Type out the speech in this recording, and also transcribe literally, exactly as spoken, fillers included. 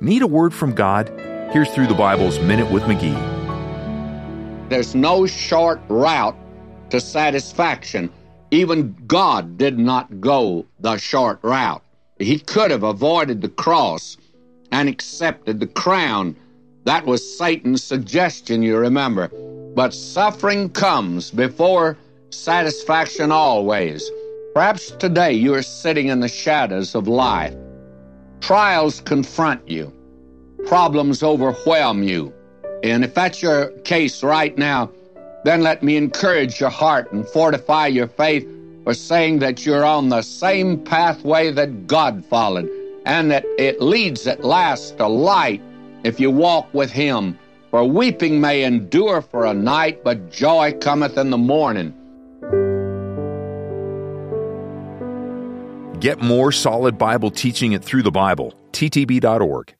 Need a word from God? Here's Through the Bible's Minute with McGee. There's no short route to satisfaction. Even God did not go the short route. He could have avoided the cross and accepted the crown. That was Satan's suggestion, you remember. But suffering comes before satisfaction always. Perhaps today you are sitting in the shadows of life. Trials confront you. Problems overwhelm you. And if that's your case right now, then let me encourage your heart and fortify your faith by saying that you're on the same pathway that God followed, and that it leads at last to light if you walk with Him. For weeping may endure for a night, but joy cometh in the morning. Get more solid Bible teaching at Through the Bible, T T B dot org.